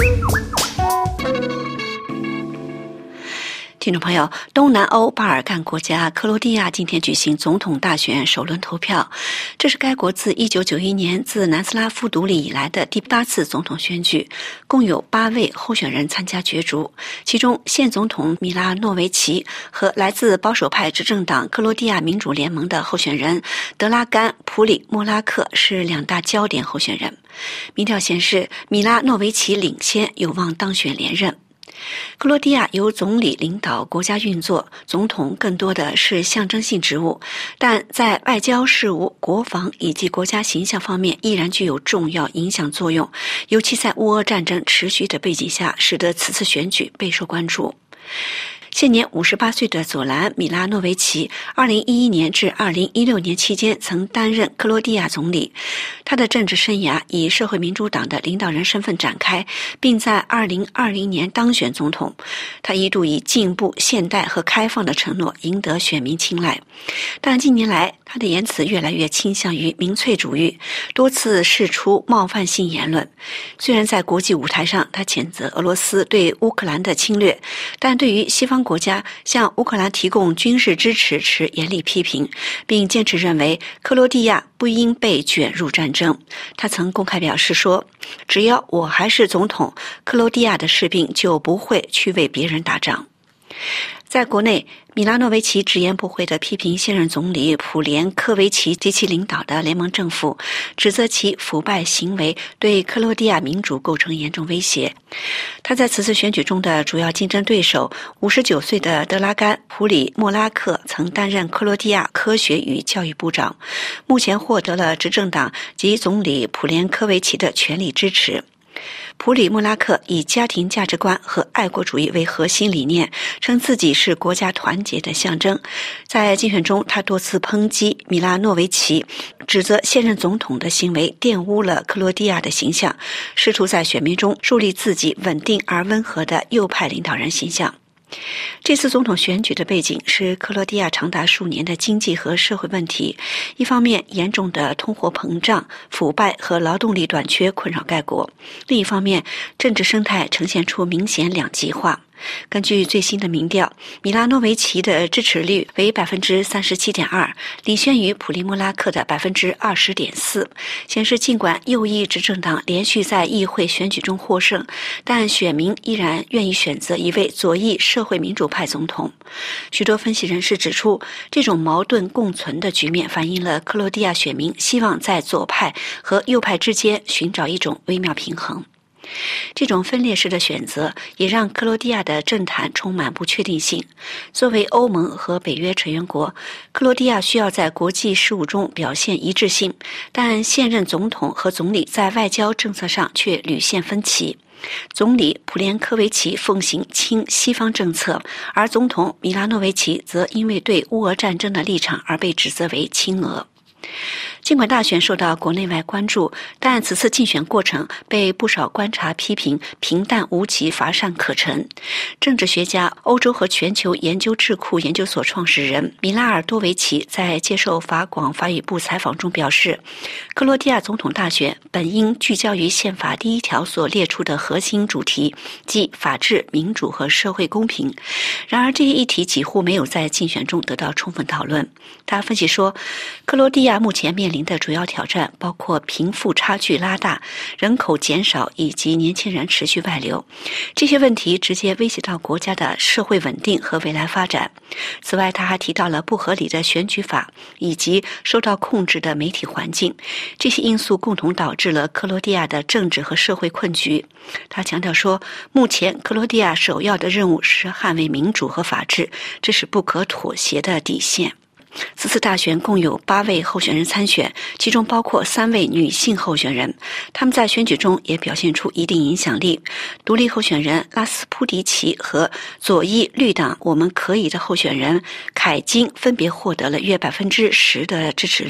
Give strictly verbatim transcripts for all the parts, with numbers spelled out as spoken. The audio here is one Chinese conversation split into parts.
听众朋友，东南欧巴尔干国家克罗地亚今天举行总统大选首轮投票，这是该国自一九九一年自南斯拉夫独立以来的第八次总统选举，共有八位候选人参加角逐，其中现总统米拉诺维奇和来自保守派执政党克罗地亚民主联盟的候选人德拉甘·普里莫拉克是两大焦点候选人。民调显示，米拉诺维奇领先，有望当选连任。克罗地亚由总理领导国家运作，总统更多的是象征性职务，但在外交事务、国防以及国家形象方面依然具有重要影响作用，尤其在乌俄战争持续的背景下，使得此次选举备受关注。现年五十八岁的佐兰·米拉诺维奇，二零一一年至二零一六年期间曾担任克罗地亚总理。他的政治生涯以社会民主党的领导人身份展开，并在二零二零年当选总统。他一度以进步、现代和开放的承诺赢得选民青睐，但近年来他的言辞越来越倾向于民粹主义，多次释出冒犯性言论。虽然在国际舞台上他谴责俄罗斯对乌克兰的侵略，但对于西方国家向乌克兰提供军事支持持严厉批评，并坚持认为克罗地亚不应被卷入战争。他曾公开表示说，只要我还是总统，克罗地亚的士兵就不会去为别人打仗。在国内，米拉诺维奇直言不讳地批评现任总理普连科维奇及其领导的联盟政府，指责其腐败行为对克罗地亚民主构成严重威胁。他在此次选举中的主要竞争对手五十九岁的德拉甘·普里莫拉克曾担任克罗地亚科学与教育部长，目前获得了执政党及总理普连科维奇的全力支持。普里莫拉克以家庭价值观和爱国主义为核心理念，称自己是国家团结的象征。在竞选中，他多次抨击米拉诺维奇，指责现任总统的行为玷污了克罗地亚的形象，试图在选民中树立自己稳定而温和的右派领导人形象。这次总统选举的背景是克罗地亚长达数年的经济和社会问题，一方面严重的通货膨胀、腐败和劳动力短缺困扰该国，另一方面政治生态呈现出明显两极化。根据最新的民调，米拉诺维奇的支持率为 百分之三十七点二， 领先于普利莫拉克的 百分之二十点四， 显示尽管右翼执政党连续在议会选举中获胜，但选民依然愿意选择一位左翼社会民主派总统。许多分析人士指出，这种矛盾共存的局面反映了克罗地亚选民希望在左派和右派之间寻找一种微妙平衡。这种分裂式的选择也让克罗地亚的政坛充满不确定性。作为欧盟和北约成员国，克罗地亚需要在国际事务中表现一致性，但现任总统和总理在外交政策上却屡现分歧。总理普连科维奇奉行亲西方政策，而总统米拉诺维奇则因为对乌俄战争的立场而被指责为亲俄。尽管大选受到国内外关注，但此次竞选过程被不少观察批评平淡无奇、乏善可陈。政治学家、欧洲和全球研究智库研究所创始人米拉尔多维奇在接受法广法语部采访中表示，克罗地亚总统大选本应聚焦于宪法第一条所列出的核心主题，即法治、民主和社会公平。然而这些议题几乎没有在竞选中得到充分讨论。他分析说，克罗地亚目前面临的主要挑战包括贫富差距拉大、人口减少以及年轻人持续外流。这些问题直接威胁到国家的社会稳定和未来发展。此外，他还提到了不合理的选举法以及受到控制的媒体环境，这些因素共同导致了克罗地亚的政治和社会困局。他强调说，目前克罗地亚首要的任务是捍卫民主和法治，这是不可妥协的底线。此次大选共有八位候选人参选，其中包括三位女性候选人，他们在选举中也表现出一定影响力。独立候选人拉斯普迪奇和左翼绿党我们可以的候选人凯金分别获得了约百分之十的支持率。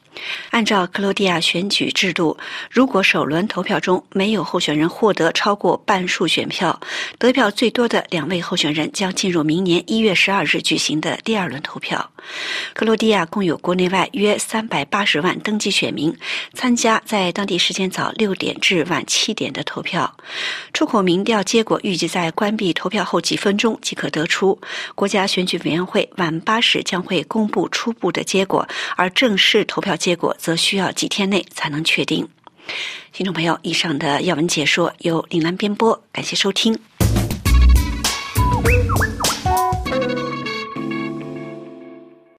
按照克罗地亚选举制度，如果首轮投票中没有候选人获得超过半数选票，得票最多的两位候选人将进入明年一月十二日举行的第二轮投票。克罗地亚共有国内外约三百八十万登记选民参加在当地时间早六点至晚七点的投票。出口民调结果预计在关闭投票后几分钟即可得出，国家选举委员会晚八时将会公布初步的结果，而正式投票结果则需要几天内才能确定。听众朋友，以上的要闻解说由岭南编播，感谢收听。